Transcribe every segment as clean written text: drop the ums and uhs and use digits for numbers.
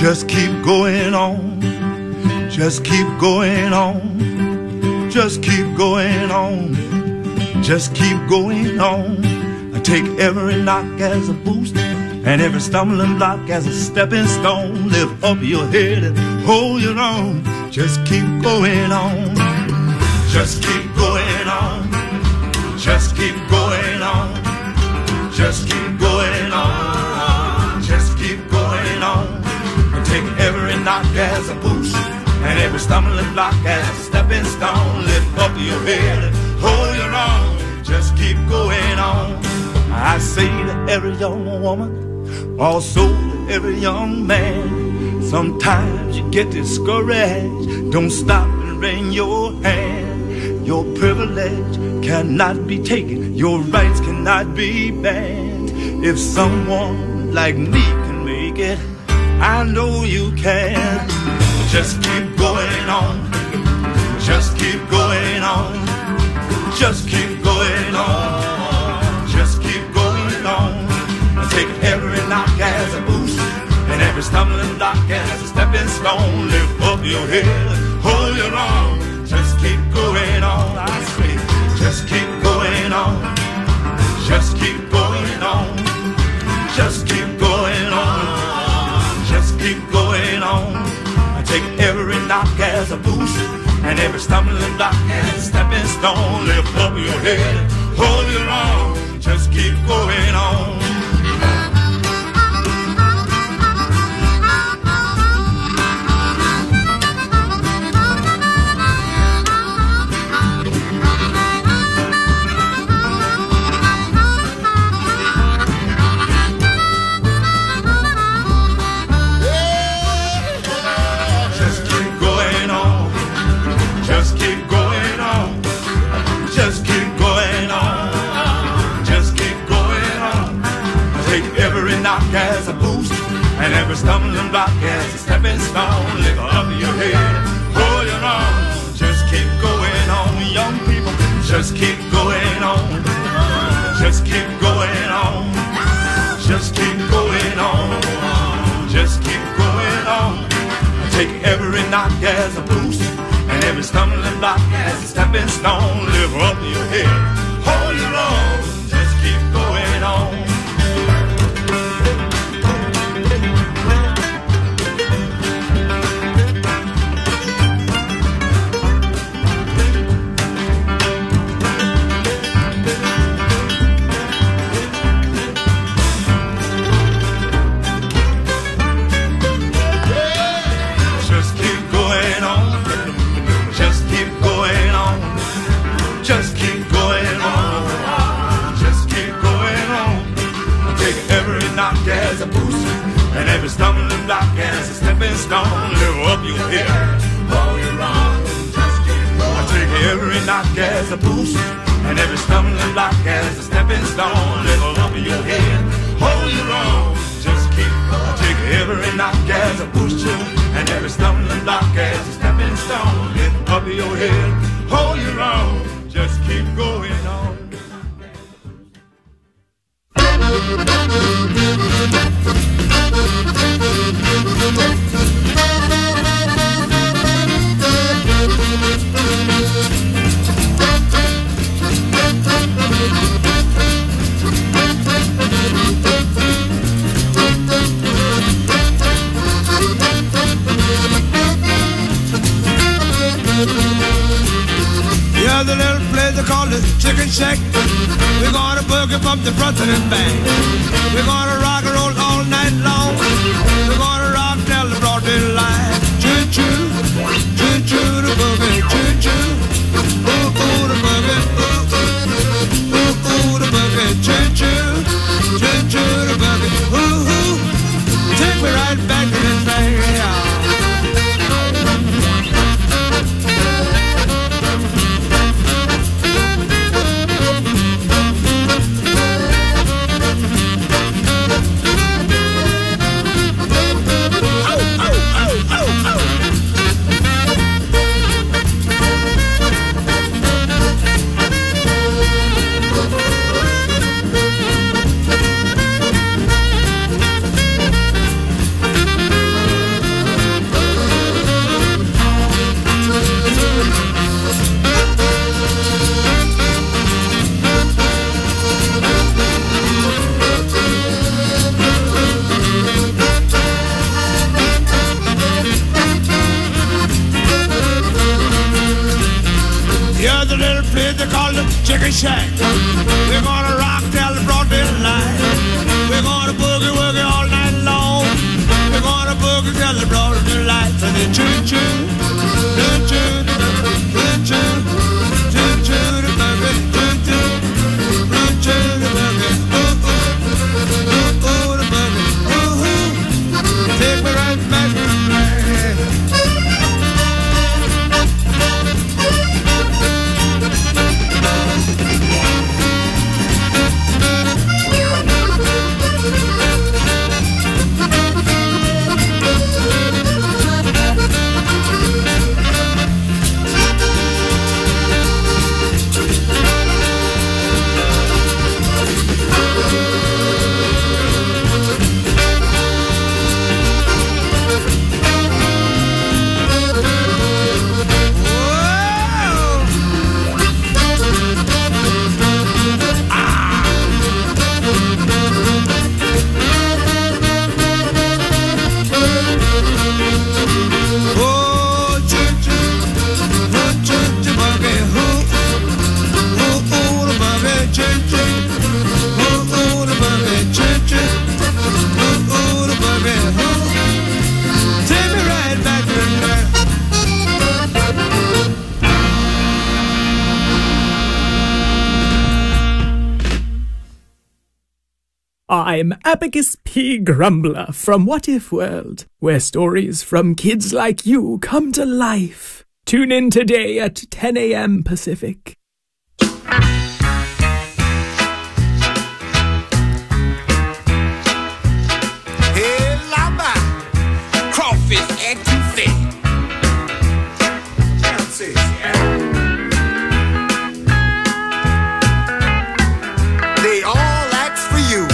Just keep going on. Just keep going on. Just keep going on. Just keep going on. Take every knock as a boost and every stumbling block as a stepping stone. Lift up your head and hold your own. Just keep going on. Just keep going on. Just keep going on. Just keep going on. Just keep going on. Take every knock as a boost and every stumbling block as a stepping stone. Lift up your head and hold your own. Just keep going on. I say to every young woman, also to every young man, sometimes you get discouraged. Don't stop and wring your hand. Your privilege cannot be taken. Your rights cannot be banned. If someone like me can make it, I know you can. Just keep going on. Just keep going on. Just keep going on. Just keep going on. Take every knock as a boost and every stumbling block as a stepping stone. Lift up your head, hold your own. Just keep going on. I say, just keep going on. Just keep going on. Just keep going on. Just keep going on. Take every knock as a boost and every stumbling block as a stepping stone. Lift up your head, hold your own. Just keep going on. As a boost and every stumbling block as a stepping stone. Lift up your head, hold your own. Just keep going on, young people. Just keep going on. Just keep going on. Just keep going on. Just keep going on. Take every knock as a boost and every stumbling block as a stepping stone. Lift up your head, hold your own. Just keep going on. As a boost and every stumbling block as a stepping stone. Lift up your head, hold your own. Just keep going. I take every knock as a boost and every stumbling block as a stepping stone. Lift up your head, hold your own. Just keep going. I take every knock as a boost and every stumbling block as a stepping stone. Lift up your head, hold your own. Just keep going on. Here's a little place they call it Chicken Shack. We're gonna boogie from the front and back. We're gonna rock and roll all night long. We're gonna rock till the broad daylight. Choo choo, choo choo the boogie, choo choo. Ooh ooh the boogie, ooh ooh, ooh ooh the boogie, choo choo, choo choo the boogie, ooh ooh. Take me right back to this thing, yeah. shack. We're gonna rock till the broad daylight. We're gonna boogie woogie all night long. We're gonna boogie till the broad daylight. So the choo choo, choo choo, choo choo, choo choo, the boogie, choo choo, choo choo, the boogie, ooh ooh, ooh ooh, the boogie, ooh ooh, take me right back to the I'm Abacus P. Grumbler from What If World, where stories from kids like you come to life. Tune in today at 10 a.m. Pacific. Hey, lava, crawfish ain't too thick. They all ask for you.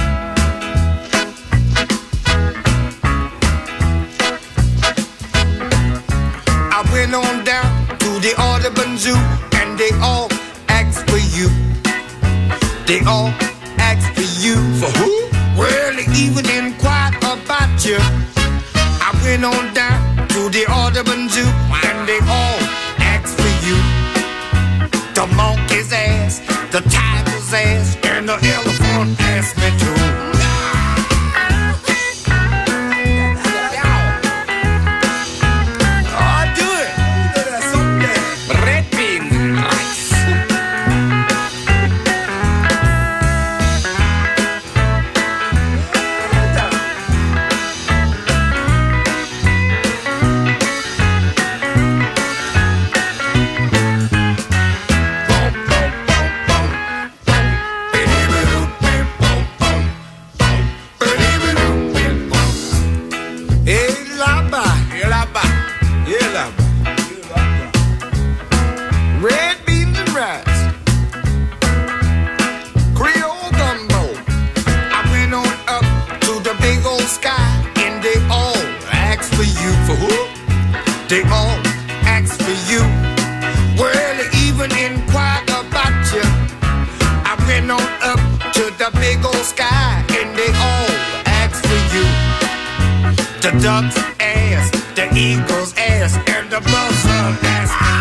I went on down to the Audubon Zoo and they all asked for you. They all asked for you. For who? Well, they even inquired about you. I went on down to the Audubon Zoo and they all asked for you. The monkey's ass, the tiger's ass, and the elephant asked me too. They all asked for you. Well, they even inquired about you. I went on up to the big old sky and they all asked for you. The duck's ass, the eagle's ass, and the buzzard asked me.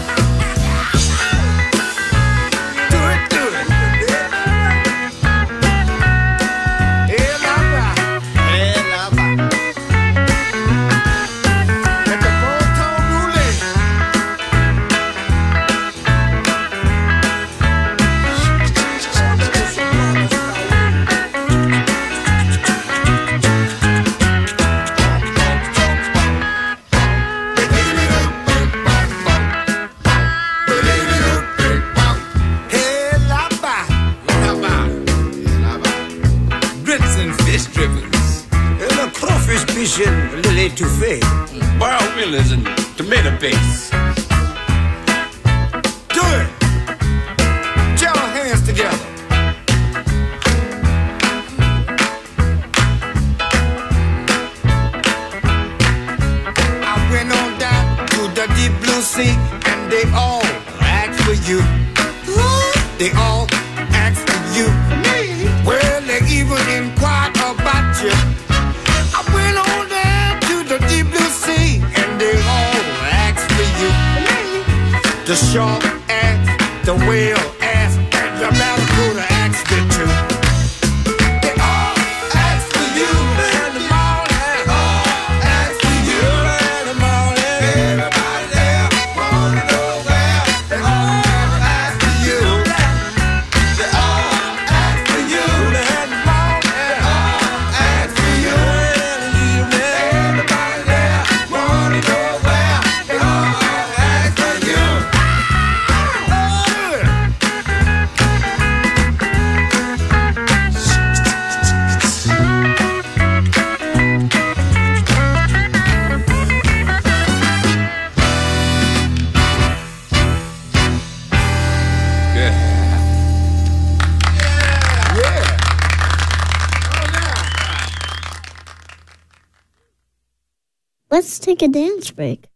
Brown willies and tomato paste. Do it! Get our hands together. I went on down to the deep blue sea and they all asked for you. They all asked for you. Well, they even inquired about you. I went on down to the deep blue sea and they all asked for you. The shark asked, the whale asked, Let's take a dance break.